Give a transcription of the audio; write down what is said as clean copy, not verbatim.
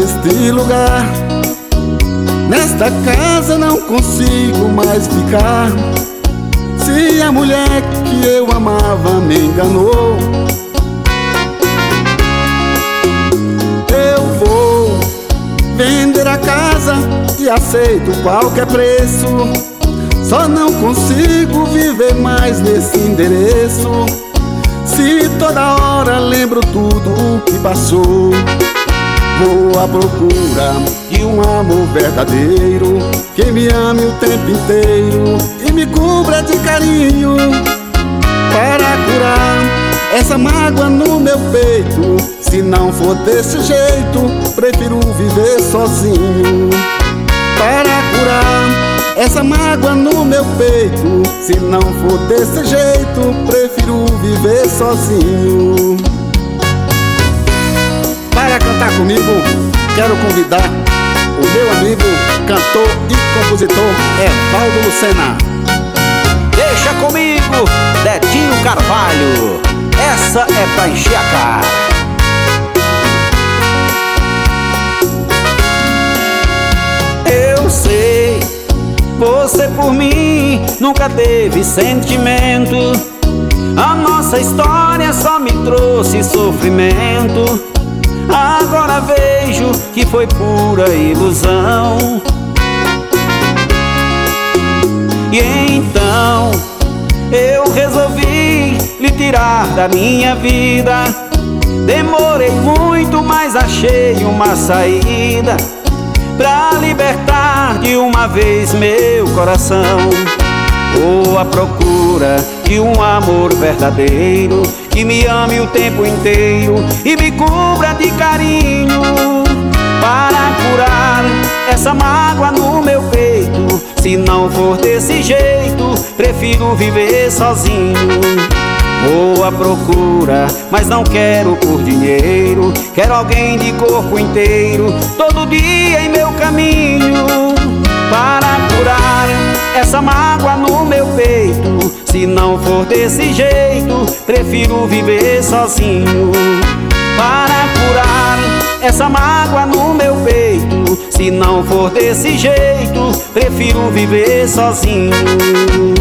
neste lugar. Nesta casa não consigo mais ficar. Se a mulher que eu amava me enganou, eu vou vender a casa e aceito qualquer preço. Só não consigo viver mais nesse endereço. Se toda hora lembro tudo o que passou. Vou à procura de um amor verdadeiro, que me ame o tempo inteiro e me cubra de carinho, para curar essa mágoa no meu peito. Se não for desse jeito, prefiro viver sozinho. Para curar essa mágoa no meu peito, se não for desse jeito, prefiro viver sozinho. Para cantar comigo, quero convidar o meu amigo, cantor e compositor Evaldo Lucena. Deixa comigo, Dedinho Carvalho. Essa é pra encher a cara. Eu sei, você por mim nunca teve sentimento. A nossa história só me trouxe sofrimento. Agora vejo que foi pura ilusão. E então eu resolvi lhe tirar da minha vida. Demorei muito, mas achei uma saída pra libertar de uma vez meu coração. Vou à procura de um amor verdadeiro, que me ame o tempo inteiro e me cubra de carinho, para curar essa mágoa no meu peito. Se não for desse jeito, prefiro viver sozinho. Vou à procura, mas não quero por dinheiro. Quero alguém de corpo inteiro, todo dia em meu caminho, para curar essa mágoa no meu peito. Se não for desse jeito, prefiro viver sozinho. Para curar essa mágoa no meu peito, se não for desse jeito, prefiro viver sozinho.